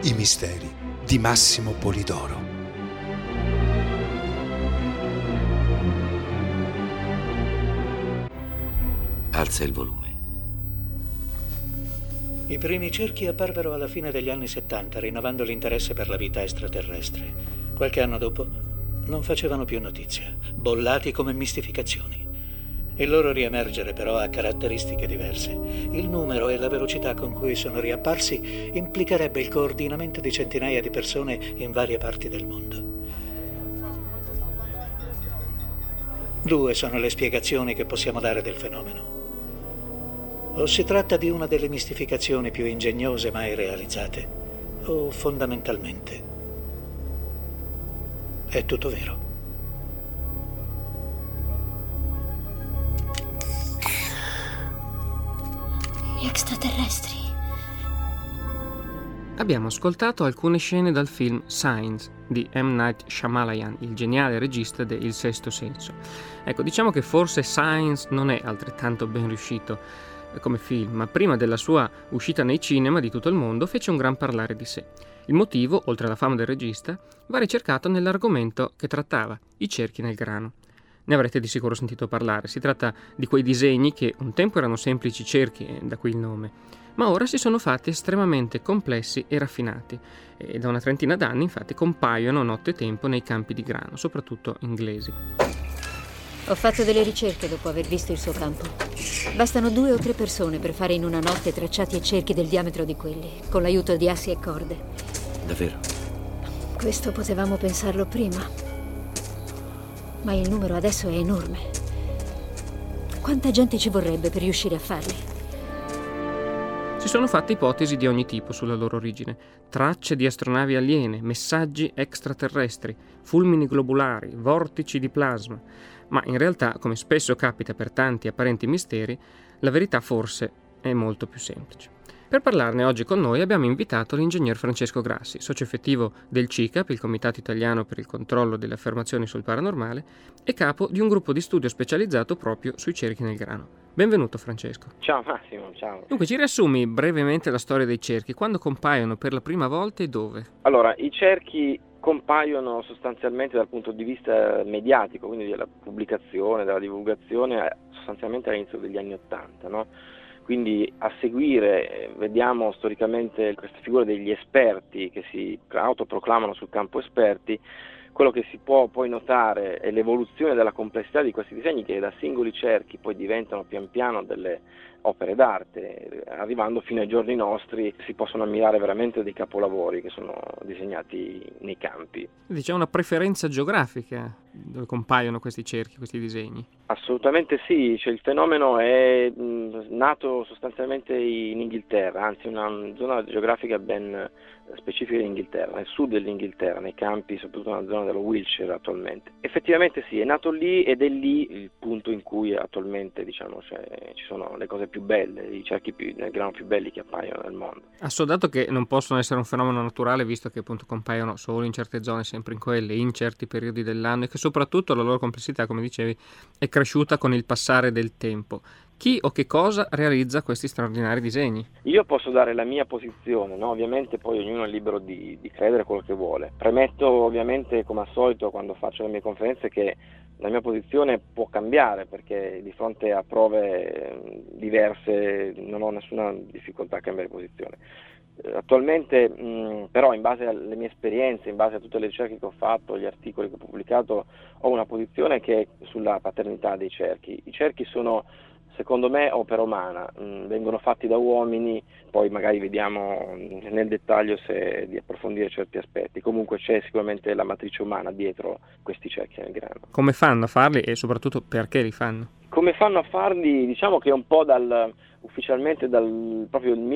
I misteri di Massimo Polidoro. Alza il volume. I primi cerchi apparvero alla fine degli anni 70, rinnovando l'interesse per la vita extraterrestre. Qualche anno dopo non facevano più notizia, bollati come mistificazioni. Il loro riemergere però ha caratteristiche diverse. Il numero e la velocità con cui sono riapparsi implicherebbe il coordinamento di centinaia di persone in varie parti del mondo. Due sono le spiegazioni che possiamo dare del fenomeno. O si tratta di una delle mistificazioni più ingegnose mai realizzate, o fondamentalmente è tutto vero. Gli extraterrestri. Abbiamo ascoltato alcune scene dal film Signs di M. Night Shyamalan, il geniale regista de Il Sesto Senso. Ecco, diciamo che forse Signs non è altrettanto ben riuscito come film, ma prima della sua uscita nei cinema di tutto il mondo fece un gran parlare di sé. Il motivo, oltre alla fama del regista, va ricercato nell'argomento che trattava, i cerchi nel grano. Ne avrete di sicuro sentito parlare. Si tratta di quei disegni che un tempo erano semplici cerchi, da qui il nome, ma ora si sono fatti estremamente complessi e raffinati, e da una trentina d'anni infatti compaiono nottetempo nei campi di grano, soprattutto inglesi. Ho fatto delle ricerche dopo aver visto il suo campo. Bastano 2 o 3 persone per fare in una notte tracciati e cerchi del diametro di quelli, con l'aiuto di assi e corde. Davvero? Questo potevamo pensarlo prima, ma il numero adesso è enorme. Quanta gente ci vorrebbe per riuscire a farli? Si sono fatte ipotesi di ogni tipo sulla loro origine: tracce di astronavi aliene, messaggi extraterrestri, fulmini globulari, vortici di plasma. Ma in realtà, come spesso capita per tanti apparenti misteri, la verità forse è molto più semplice. Per parlarne oggi con noi abbiamo invitato l'ingegner Francesco Grassi, socio effettivo del CICAP, il Comitato Italiano per il Controllo delle Affermazioni sul Paranormale, e capo di un gruppo di studio specializzato proprio sui cerchi nel grano. Benvenuto Francesco. Ciao Massimo, ciao. Dunque, ci riassumi brevemente la storia dei cerchi, quando compaiono per la prima volta e dove? Allora, i cerchi compaiono sostanzialmente dal punto di vista mediatico, quindi della pubblicazione, della divulgazione, sostanzialmente all'inizio degli anni '80, no? Quindi a seguire vediamo storicamente queste figure degli esperti che si autoproclamano sul campo esperti. Quello che si può poi notare è l'evoluzione della complessità di questi disegni, che da singoli cerchi poi diventano pian piano delle opere d'arte, arrivando fino ai giorni nostri si possono ammirare veramente dei capolavori che sono disegnati nei campi. Quindi c'è una preferenza geografica dove compaiono questi cerchi, questi disegni? Assolutamente sì, cioè il fenomeno è nato sostanzialmente in Inghilterra, anzi una zona geografica ben specifica in Inghilterra, nel sud dell'Inghilterra, nei campi, soprattutto nella zona dello Wiltshire attualmente. Effettivamente sì, è nato lì ed è lì il punto in cui attualmente ci sono le cose più belle, i cerchi nel grano più belli che appaiono nel mondo. Assodato che non possono essere un fenomeno naturale, visto che appunto compaiono solo in certe zone, sempre in quelle, in certi periodi dell'anno, e che soprattutto la loro complessità, come dicevi, è cresciuta con il passare del tempo. Chi o che cosa realizza questi straordinari disegni? Io posso dare la mia posizione, no? Ovviamente poi ognuno è libero di credere quello che vuole. Premetto ovviamente, come al solito quando faccio le mie conferenze, che la mia posizione può cambiare, perché di fronte a prove diverse non ho nessuna difficoltà a cambiare posizione. Attualmente però, in base alle mie esperienze, in base a tutte le ricerche che ho fatto, gli articoli che ho pubblicato, ho una posizione che è sulla paternità dei cerchi. I cerchi sono, secondo me, opera umana, vengono fatti da uomini, poi magari vediamo nel dettaglio se di approfondire certi aspetti. Comunque c'è sicuramente la matrice umana dietro questi cerchi nel grano. Come fanno a farli e soprattutto perché li fanno? Come fanno a farli? Diciamo che è un po' ufficialmente dal proprio il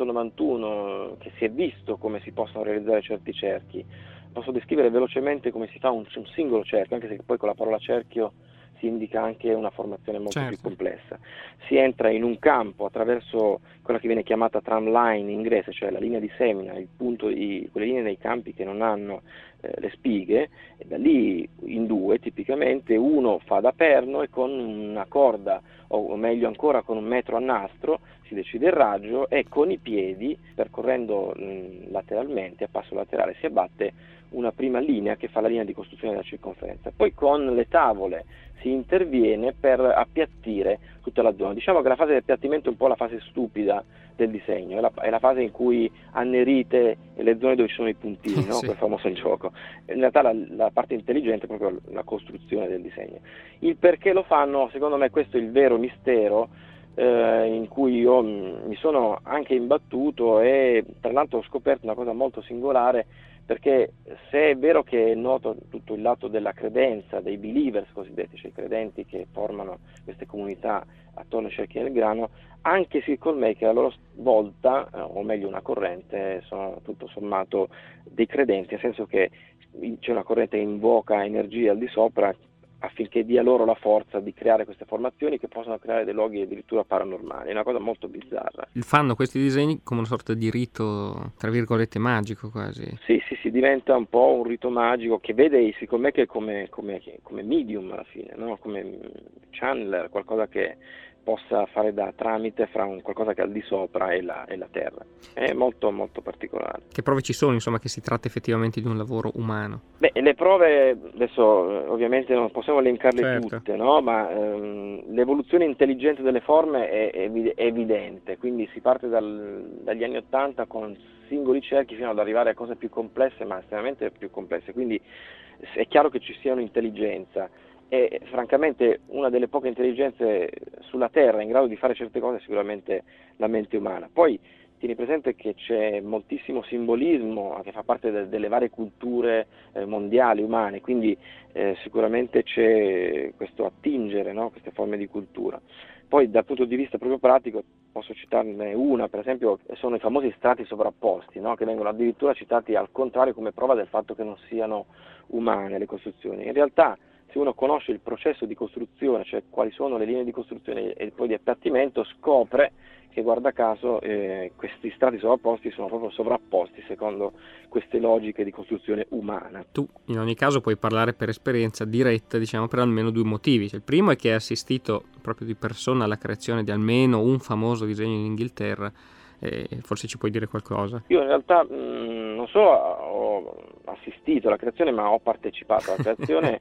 1991 che si è visto come si possono realizzare certi cerchi. Posso descrivere velocemente come si fa un singolo cerchio, anche se poi con la parola cerchio si indica anche una formazione molto più complessa. Si entra in un campo attraverso quella che viene chiamata tram line in inglese, cioè la linea di semina, quelle linee nei campi che non hanno le spighe, e da lì in due tipicamente uno fa da perno e con una corda, o meglio ancora con un metro a nastro, si decide il raggio e con i piedi, percorrendo lateralmente, a passo laterale, si abbatte una prima linea che fa la linea di costruzione della circonferenza. Poi con le tavole si interviene per appiattire tutta la zona. Diciamo che la fase di appiattimento è un po' la fase stupida del disegno, è la fase in cui annerite le zone dove ci sono i puntini, no? Sì. Quel famoso gioco. In realtà la parte intelligente è proprio la costruzione del disegno. Il perché lo fanno, secondo me questo è il vero mistero, in cui io mi sono anche imbattuto, e tra l'altro ho scoperto una cosa molto singolare, perché se è vero che è noto tutto il lato della credenza, dei believers cosiddetti, cioè i credenti che formano queste comunità attorno ai cerchi del grano, anche i circle maker a loro volta, o meglio una corrente, sono tutto sommato dei credenti, nel senso che c'è una corrente che invoca energia al di sopra affinché dia loro la forza di creare queste formazioni che possono creare dei luoghi addirittura paranormali. È una cosa molto bizzarra. Fanno questi disegni come una sorta di rito, tra virgolette, magico quasi. Sì, diventa un po' un rito magico che vede i circle maker come medium alla fine, no? Come channeler, qualcosa che possa fare da tramite fra un qualcosa che è al di sopra e la terra. È molto molto particolare. Che prove ci sono, insomma, che si tratta effettivamente di un lavoro umano? Beh, le prove adesso ovviamente non possiamo elencarle Certo. tutte, no? Ma l'evoluzione intelligente delle forme è evidente, quindi si parte dagli anni '80 con singoli cerchi fino ad arrivare a cose più complesse, ma estremamente più complesse, quindi è chiaro che ci sia un'intelligenza. E francamente una delle poche intelligenze sulla Terra in grado di fare certe cose è sicuramente la mente umana. Poi tieni presente che c'è moltissimo simbolismo che fa parte delle varie culture mondiali, umane, quindi sicuramente c'è questo attingere, no? Queste forme di cultura. Poi dal punto di vista proprio pratico posso citarne una, per esempio sono i famosi strati sovrapposti, no? Che vengono addirittura citati al contrario come prova del fatto che non siano umane le costruzioni. In realtà se uno conosce il processo di costruzione, cioè quali sono le linee di costruzione e poi di appiattimento, scopre che guarda caso questi strati sovrapposti sono proprio sovrapposti secondo queste logiche di costruzione umana. Tu in ogni caso puoi parlare per esperienza diretta, diciamo, per almeno due motivi. Cioè, il primo è che hai assistito proprio di persona alla creazione di almeno un famoso disegno in Inghilterra, forse ci puoi dire qualcosa. Io in realtà non solo ho assistito alla creazione, ma ho partecipato alla creazione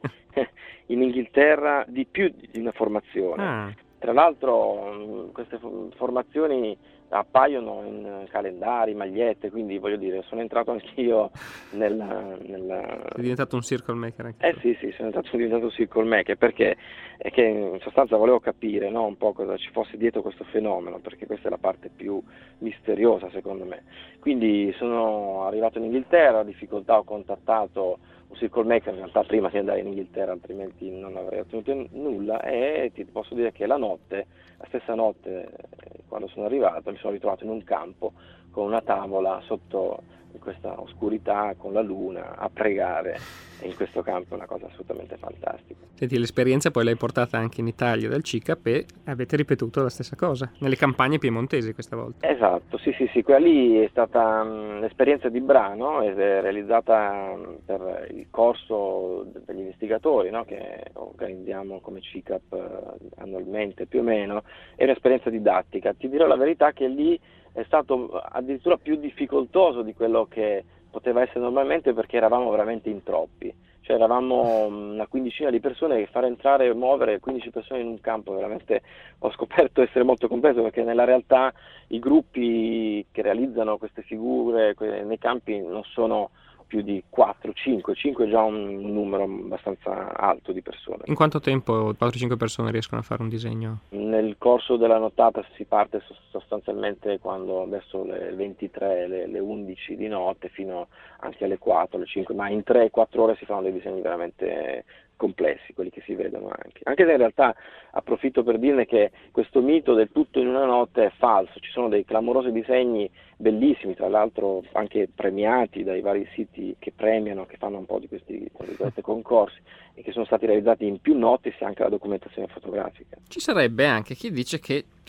in Inghilterra di più di una formazione. Tra l'altro queste formazioni appaiono in calendari, magliette, quindi voglio dire, sono entrato anch'io nella... Sei diventato un circle maker anche tu. Sì, sono diventato un circle maker, perché è che in sostanza volevo capire, no, un po' cosa ci fosse dietro questo fenomeno, perché questa è la parte più misteriosa secondo me. Quindi sono arrivato in Inghilterra, a difficoltà ho contattato un circle maker, in realtà prima di andare in Inghilterra, altrimenti non avrei ottenuto nulla, e ti posso dire che la stessa notte quando sono arrivato mi sono ritrovato in un campo con una tavola sotto in questa oscurità con la luna a pregare, e in questo campo è una cosa assolutamente fantastica. Senti, l'esperienza poi l'hai portata anche in Italia dal CICAP e avete ripetuto la stessa cosa nelle campagne piemontesi questa volta. Esatto, sì, quella lì è stata l'esperienza di Brano, è realizzata per il corso degli investigatori, no? Che organizziamo come CICAP annualmente più o meno. È un'esperienza didattica. Ti dirò la verità che lì è stato addirittura più difficoltoso di quello che poteva essere normalmente, perché eravamo veramente in troppi, cioè eravamo una quindicina di persone, che fare entrare e muovere 15 persone in un campo veramente ho scoperto essere molto complesso, perché nella realtà i gruppi che realizzano queste figure nei campi non sono più di 5 è già un numero abbastanza alto di persone. In quanto tempo 4-5 persone riescono a fare un disegno? Nel corso della nottata si parte sostanzialmente quando adesso le 23, le 11 di notte fino anche alle 4, alle 5, ma in 3-4 ore si fanno dei disegni veramente complessi, quelli che si vedono anche se in realtà approfitto per dirne che questo mito del tutto in una notte è falso. Ci sono dei clamorosi disegni bellissimi, tra l'altro anche premiati dai vari siti che premiano, che fanno un po' di questi concorsi, e che sono stati realizzati in più notti, sia anche la documentazione fotografica. Ci sarebbe anche chi dice che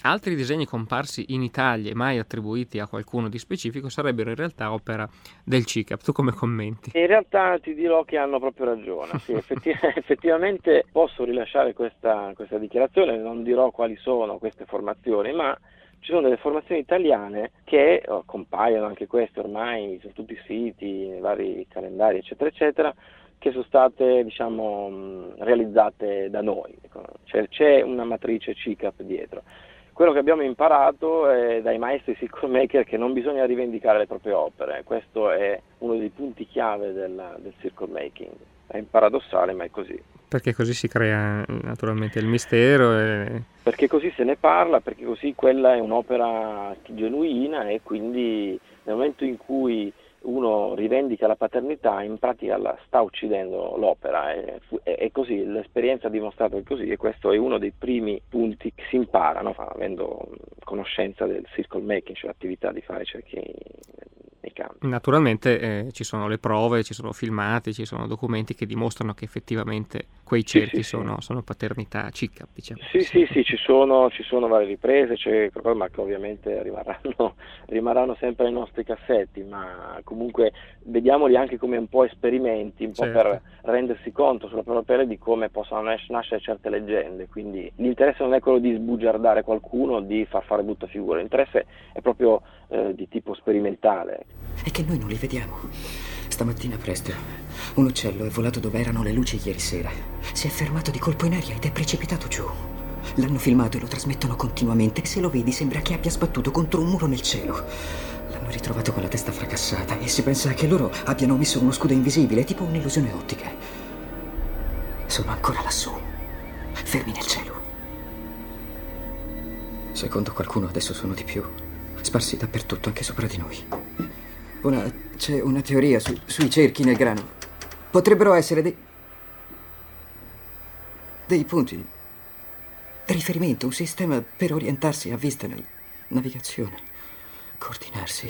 altri disegni comparsi in Italia e mai attribuiti a qualcuno di specifico sarebbero in realtà opera del CICAP. Tu come commenti? In realtà ti dirò che hanno proprio ragione, sì, effettivamente posso rilasciare questa dichiarazione, non dirò quali sono queste formazioni, ma ci sono delle formazioni italiane che compaiono anche queste ormai su tutti i siti, nei vari calendari eccetera eccetera, che sono state realizzate da noi. C'è una matrice CICAP dietro. Quello che abbiamo imparato è dai maestri circle maker che non bisogna rivendicare le proprie opere, questo è uno dei punti chiave del circle making. È paradossale, ma è così. Perché così si crea naturalmente il mistero. Perché così se ne parla, perché così quella è un'opera genuina e quindi nel momento in cui uno rivendica la paternità, in pratica la sta uccidendo l'opera, è così, l'esperienza ha dimostrato che è così, e questo è uno dei primi punti che si imparano avendo conoscenza del circle making, cioè l'attività di fare cerchi nei campi. Naturalmente ci sono le prove, ci sono filmati, ci sono documenti che dimostrano che effettivamente quei cerchi sono paternità CICAP, diciamo. Sì, ci sono varie riprese, ma che ovviamente rimarranno sempre nei nostri cassetti, ma comunque vediamoli anche come un po' esperimenti, un po' per rendersi conto sulla propria pelle di come possano nascere certe leggende. Quindi l'interesse non è quello di sbugiardare qualcuno, di far fare brutta figura, l'interesse è proprio di tipo sperimentale. È che noi non li vediamo. Stamattina presto un uccello è volato dove erano le luci ieri sera, si è fermato di colpo in aria ed è precipitato giù. L'hanno filmato e lo trasmettono continuamente. Se lo vedi sembra che abbia sbattuto contro un muro nel cielo. L'hanno ritrovato con la testa fracassata e si pensa che loro abbiano messo uno scudo invisibile, tipo un'illusione ottica. Sono ancora lassù, fermi nel cielo. Secondo qualcuno adesso sono di più, sparsi dappertutto, anche sopra di noi. C'è una teoria sui cerchi nel grano. Potrebbero essere dei punti di riferimento, un sistema per orientarsi a vista nella navigazione, coordinarsi.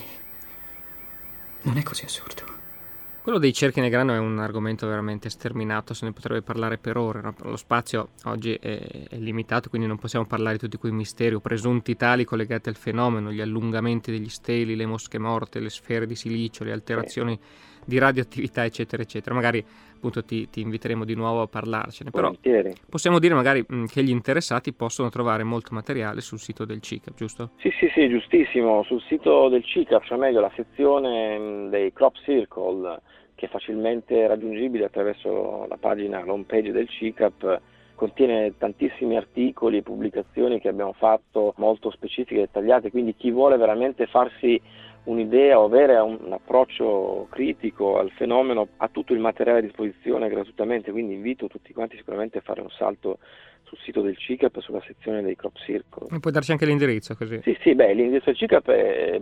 Non è così assurdo. Quello dei cerchi nel grano è un argomento veramente sterminato, se ne potrebbe parlare per ore, no? Lo spazio oggi è limitato, quindi non possiamo parlare di tutti quei misteri o presunti tali collegati al fenomeno, gli allungamenti degli steli, le mosche morte, le sfere di silicio, le alterazioni di radioattività, eccetera, eccetera. Magari appunto ti inviteremo di nuovo a parlarcene, però possiamo dire magari che gli interessati possono trovare molto materiale sul sito del CICAP, giusto? Sì, giustissimo, sul sito del CICAP, cioè meglio la sezione dei crop circle, che è facilmente raggiungibile attraverso la pagina, l'home page del CICAP, contiene tantissimi articoli e pubblicazioni che abbiamo fatto, molto specifiche e dettagliate, quindi chi vuole veramente farsi un'idea o avere un approccio critico al fenomeno ha tutto il materiale a disposizione gratuitamente, quindi invito tutti quanti sicuramente a fare un salto sul sito del CICAP sulla sezione dei crop circle. E puoi darci anche l'indirizzo così? Sì, l'indirizzo del CICAP è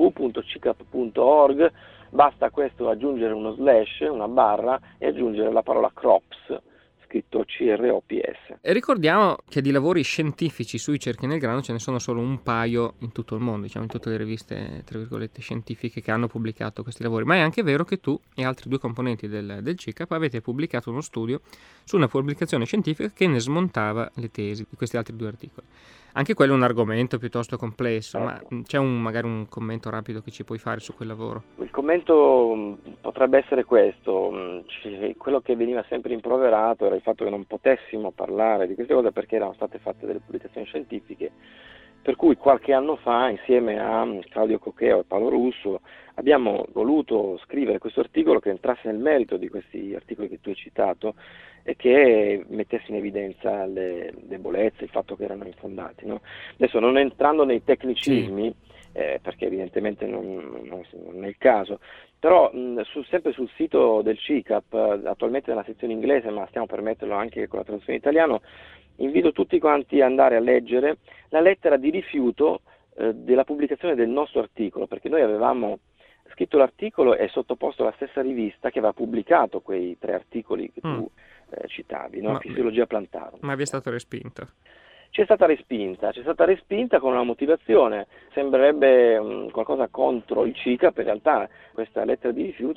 www.cicap.org, basta questo aggiungere uno slash, una barra e aggiungere la parola crops, scritto CROPS. E ricordiamo che di lavori scientifici sui cerchi nel grano ce ne sono solo un paio in tutto il mondo, diciamo in tutte le riviste tra virgolette scientifiche che hanno pubblicato questi lavori, ma è anche vero che tu e altri due componenti del CICAP avete pubblicato uno studio su una pubblicazione scientifica che ne smontava le tesi di questi altri due articoli. Anche quello è un argomento piuttosto complesso, ma c'è magari un commento rapido che ci puoi fare su quel lavoro? Il commento potrebbe essere questo: quello che veniva sempre rimproverato era il fatto che non potessimo parlare di queste cose perché erano state fatte delle pubblicazioni scientifiche, per cui qualche anno fa, insieme a Claudio Cocheo e Paolo Russo, abbiamo voluto scrivere questo articolo che entrasse nel merito di questi articoli che tu hai citato e che mettesse in evidenza le debolezze, il fatto che erano infondati, no? Adesso, non entrando nei tecnicismi, perché evidentemente non è il caso, però sempre sul sito del CICAP, attualmente nella sezione inglese, ma stiamo per metterlo anche con la traduzione in italiano, invito tutti quanti ad andare a leggere la lettera di rifiuto della pubblicazione del nostro articolo, perché noi avevamo scritto l'articolo e sottoposto alla stessa rivista che aveva pubblicato quei 3 articoli che tu citavi, no? Fisiologia Plantarum. Ma vi è stato respinto? C'è stata respinta con una motivazione, sembrerebbe qualcosa contro il CICAP, in realtà questa lettera di rifiuto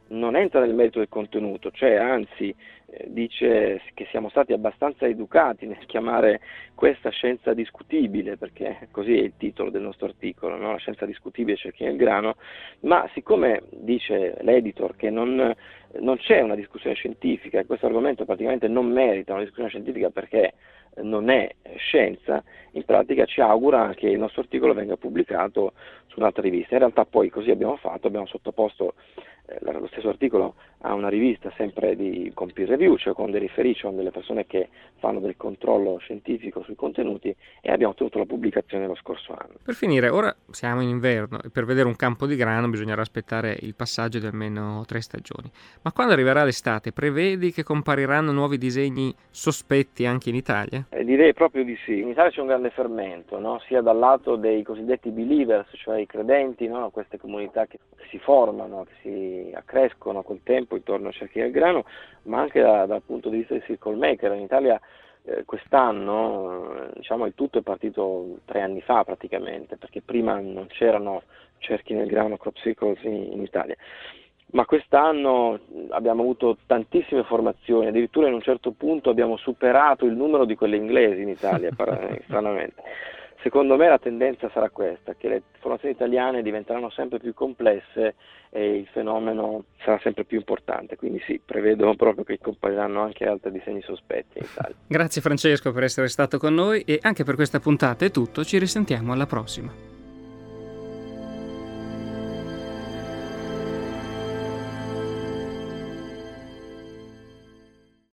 non entra nel merito del contenuto, cioè anzi dice che siamo stati abbastanza educati nel chiamare questa scienza discutibile, perché così è il titolo del nostro articolo, no? La scienza discutibile cerchi nel grano, ma siccome dice l'editor che non c'è una discussione scientifica e questo argomento praticamente non merita una discussione scientifica perché non è scienza, in pratica ci augura che il nostro articolo venga pubblicato su un'altra rivista. In realtà poi così abbiamo fatto, abbiamo sottoposto lo stesso articolo a una rivista sempre con peer review, cioè con dei riferiti, con delle persone che fanno del controllo scientifico sui contenuti, e abbiamo ottenuto la pubblicazione lo scorso anno. Per finire, ora siamo in inverno e per vedere un campo di grano bisognerà aspettare il passaggio di almeno 3 stagioni. Ma quando arriverà l'estate, prevedi che compariranno nuovi disegni sospetti anche in Italia? Direi proprio di sì. In Italia c'è un grande fermento, no? Sia dal lato dei cosiddetti believers, cioè i credenti, no? Queste comunità che si formano, che si accrescono col tempo intorno a cerchi del grano, ma anche dal punto di vista dei circle maker. In Italia quest'anno il tutto è partito 3 anni fa praticamente, perché prima non c'erano cerchi nel grano, crop circles in Italia. Ma quest'anno abbiamo avuto tantissime formazioni, addirittura in un certo punto abbiamo superato il numero di quelle inglesi in Italia, stranamente. Secondo me la tendenza sarà questa, che le formazioni italiane diventeranno sempre più complesse e il fenomeno sarà sempre più importante, quindi sì, prevedo proprio che compariranno anche altri disegni sospetti in Italia. Grazie Francesco per essere stato con noi e anche per questa puntata è tutto, ci risentiamo alla prossima.